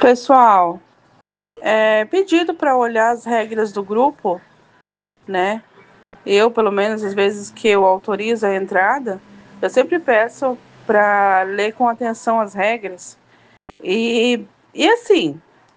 Pessoal, pedido para olhar as regras do grupo, né? Eu, pelo menos, às vezes que eu autorizo a entrada, eu sempre peço para ler com atenção as regras. E assim,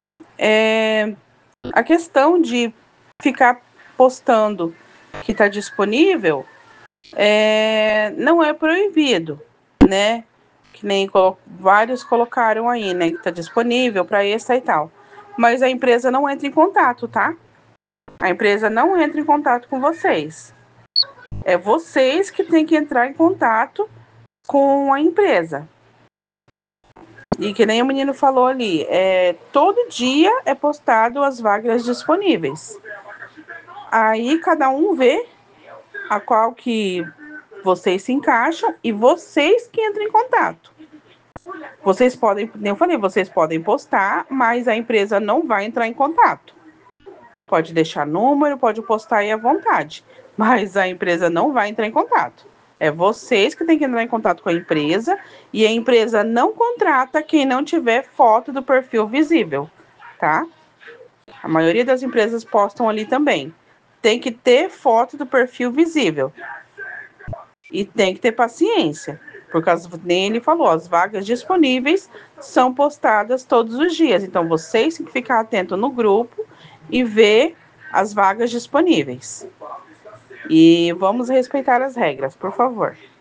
a questão de ficar postando que está disponível não é proibido, né? Que nem vários colocaram aí, né? Que está disponível para esta e tal. Mas a empresa não entra em contato, tá? A empresa não entra em contato com vocês. É vocês que têm que entrar em contato com a empresa. E que nem o menino falou ali, todo dia é postado as vagas disponíveis. Aí cada um vê a qual que vocês se encaixam e vocês que entram em contato. Vocês podem, nem eu falei, vocês podem postar, mas a empresa não vai entrar em contato. Pode deixar número, pode postar aí à vontade, mas a empresa não vai entrar em contato. É vocês que têm que entrar em contato com a empresa e a empresa não contrata quem não tiver foto do perfil visível, tá? A maioria das empresas postam ali também. Tem que ter foto do perfil visível. E tem que ter paciência, porque nem ele falou, as vagas disponíveis são postadas todos os dias. Então vocês têm que ficar atentos no grupo e ver as vagas disponíveis. E vamos respeitar as regras, por favor.